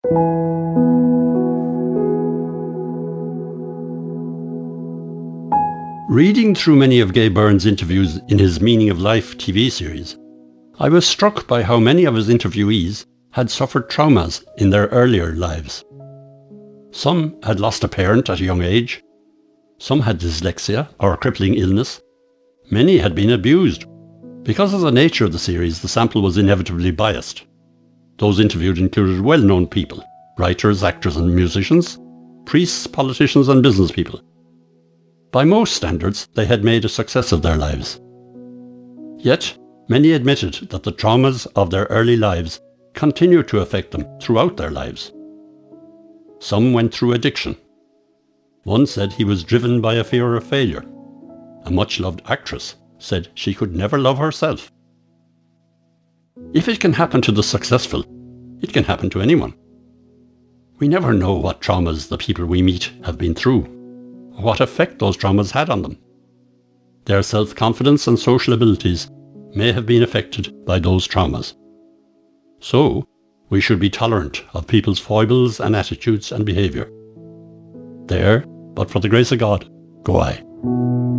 Reading through many of Gay Byrne's interviews in his Meaning of Life TV series, I was struck by how many of his interviewees had suffered traumas in their earlier lives. Some had lost a parent at a young age. Some had dyslexia or a crippling illness. Many had been abused. Because of the nature of the series, the sample was inevitably biased. Those interviewed included well-known people, writers, actors and musicians, priests, politicians and business people. By most standards, they had made a success of their lives. Yet, many admitted that the traumas of their early lives continued to affect them throughout their lives. Some went through addiction. One said he was driven by a fear of failure. A much-loved actress said she could never love herself. If it can happen to the successful, it can happen to anyone. We never know what traumas the people we meet have been through, or what effect those traumas had on them. Their self-confidence and social abilities may have been affected by those traumas. So, we should be tolerant of people's foibles and attitudes and behaviour. There, but for the grace of God, go I.